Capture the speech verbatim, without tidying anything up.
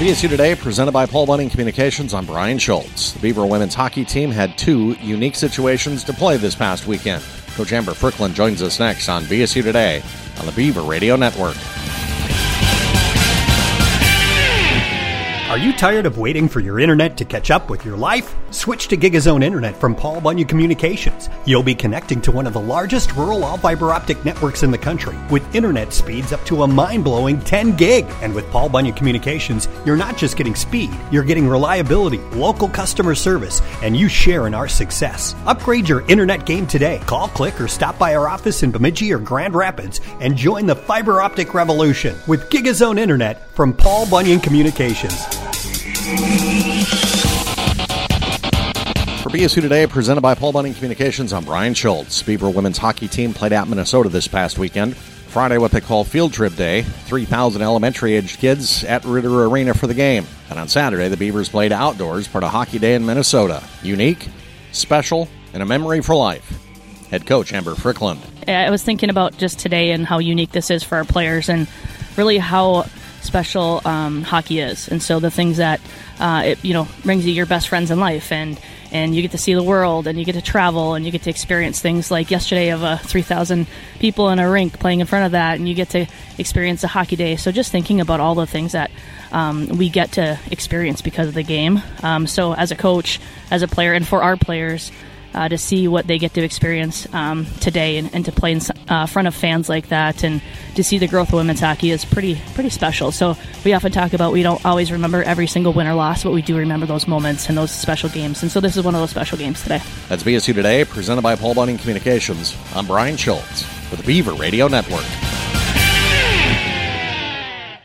B S U Today, presented by Paul Bunyan Communications. I'm Brian Schultz. The Beaver women's hockey team had two unique situations to play this past weekend. Coach Amber Fricklin joins us next on B S U Today on the Beaver Radio Network. Are you tired of waiting for your internet to catch up with your life? Switch to GigaZone Internet from Paul Bunyan Communications. You'll be connecting to one of the largest rural all-fiber optic networks in the country with internet speeds up to a mind-blowing ten gig. And with Paul Bunyan Communications, you're not just getting speed, you're getting reliability, local customer service, and you share in our success. Upgrade your internet game today. Call, click, or stop by our office in Bemidji or Grand Rapids and join the fiber optic revolution with GigaZone Internet from Paul Bunyan Communications. For B S U Today, presented by Paul Bunyan Communications, I'm Brian Schultz. Beaver women's hockey team played at Minnesota this past weekend. Friday, what they call Field Trip Day. three thousand elementary-aged kids at Ritter Arena for the game. And on Saturday, the Beavers played outdoors, part of Hockey Day in Minnesota. Unique, special, and a memory for life. Head coach Amber Fricklin. I was thinking about just today and how unique this is for our players and really how special um, hockey is. And so the things that, uh, it, you know, brings you your best friends in life, and, and you get to see the world, and you get to travel, and you get to experience things like yesterday of uh, three thousand people in a rink playing in front of that, and you get to experience a hockey day. So just thinking about all the things that um, we get to experience because of the game. Um, so as a coach, as a player, and for our players, Uh, to see what they get to experience um, today and, and to play in uh, front of fans like that and to see the growth of women's hockey is pretty pretty special. So we often talk about we don't always remember every single win or loss, but we do remember those moments and those special games. And so this is one of those special games today. That's B S U Today, presented by Paul Bunyan Communications. I'm Brian Schultz for the Beaver Radio Network.